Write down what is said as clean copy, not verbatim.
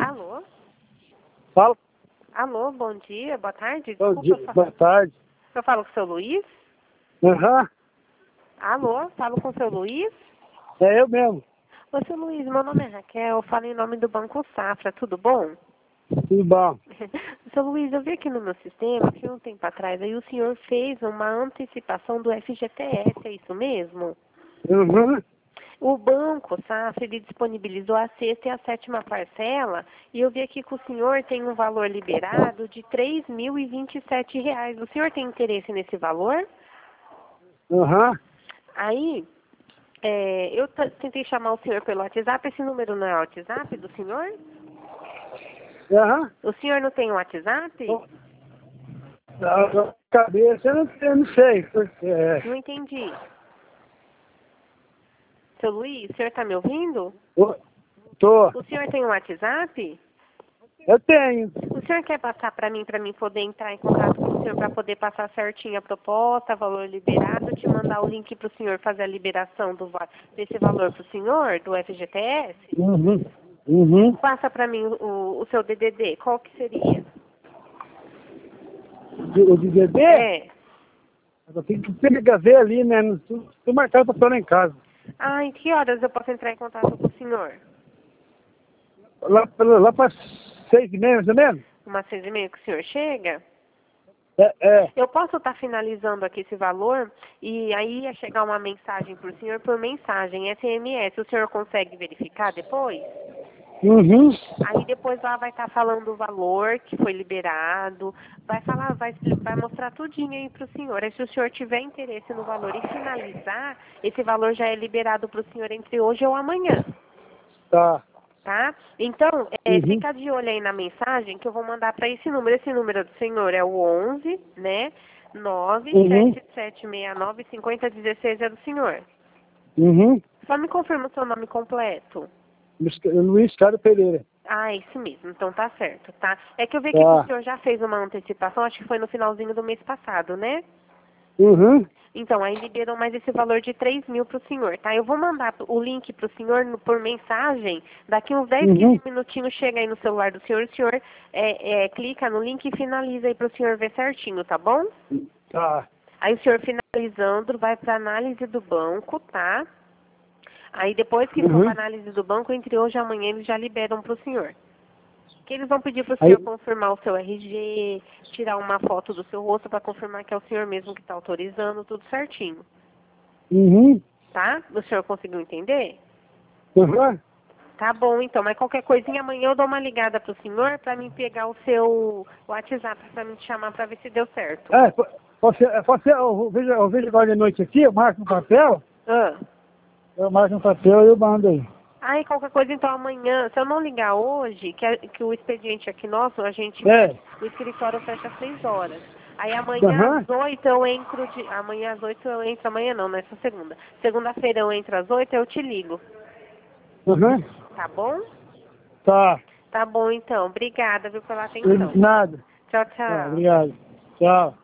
Alô? Fala. Alô, bom dia, boa tarde. Bom Desculpa, dia, boa tarde. eu falo com o seu Luiz? Aham, Alô, falo com o seu Luiz? é eu mesmo. Ô, seu Luiz, meu nome é Raquel, eu falo em nome do Banco Safra, tudo bom? Tudo bom. Seu Luiz, eu vi aqui no meu sistema que um tempo atrás aí o senhor fez uma antecipação do FGTS, é isso mesmo? Uhum. O Banco Safra, ele disponibilizou a sexta e a sétima parcela e eu vi aqui que o senhor tem um valor liberado de R$ 3.027. O senhor tem interesse nesse valor? Aham. Aí, eu tentei chamar o senhor pelo WhatsApp. Esse número não é o WhatsApp do senhor? Aham. O senhor não tem o WhatsApp? Na cabeça eu não sei. Porque, Não entendi. Seu Luiz, o senhor está me ouvindo? tô. O senhor tem um WhatsApp? Eu tenho. O senhor quer passar para mim poder entrar em contato com o senhor, para poder passar certinho a proposta, valor liberado, te mandar o link para o senhor fazer a liberação desse valor para o senhor, do FGTS? Uhum. Uhum. Passa para mim o seu DDD, qual que seria? O de bebê? É. Eu tenho que pegar ver ali, né? Tô marcado pra estar em casa. Ah, em que horas eu posso entrar em contato com o senhor? Lá para 6h30, mais ou menos? Umas 6h30 que o senhor chega? É. Eu posso estar finalizando aqui esse valor e aí ia chegar uma mensagem para o senhor por mensagem, SMS. O senhor consegue verificar depois? Uhum. Aí depois lá vai estar falando o valor que foi liberado, vai mostrar tudinho aí para o senhor. Aí se o senhor tiver interesse no valor e finalizar, esse valor já é liberado para o senhor entre hoje ou amanhã. Tá. Tá? Então, Uhum. fica de olho aí na mensagem que eu vou mandar para esse número. Esse número do senhor é o 11, né? Uhum. 977695016 é do senhor. Uhum. Só me confirma o seu nome completo. Luiz Carlos Pereira. Ah, esse mesmo. Então tá certo, tá? É que eu vi aqui que o Tá. senhor já fez uma antecipação, acho que foi no finalzinho do mês passado, né? Uhum. Então, aí liberou mais esse valor de 3.000 para o senhor, tá? Eu vou mandar o link para o senhor por mensagem. Daqui uns 10, Uhum. 15 minutinhos chega aí no celular do senhor. O senhor clica no link e finaliza aí para o senhor ver certinho, tá bom? Tá. Aí o senhor finalizando vai para análise do banco, tá? Aí depois que for Uhum. para análise do banco, entre hoje e amanhã eles já liberam para o senhor. Que eles vão pedir para o Aí, senhor confirmar o seu RG, tirar uma foto do seu rosto para confirmar que é o senhor mesmo que está autorizando, tudo certinho. uhum. Tá? O senhor conseguiu entender? Uhum. Tá bom, então. Mas qualquer coisinha, amanhã eu dou uma ligada pro senhor para mim pegar o seu WhatsApp para me te chamar para ver se deu certo. Eu vejo agora de noite aqui, eu marco no papel, Ah. eu marco no papel e eu mando aí. Aí qualquer coisa, então amanhã, se eu não ligar hoje, que o expediente aqui nosso, É. o escritório fecha às 6 horas. Aí amanhã Aham. às 8 eu entro amanhã às 8 eu entro, amanhã não, nessa segunda. Segunda-feira eu entro às 8 eu te ligo. Uhum. Tá bom? Tá. Tá bom então. Obrigada, viu, pela atenção. Nada. Tchau, Tá, tchau. obrigado. Tchau.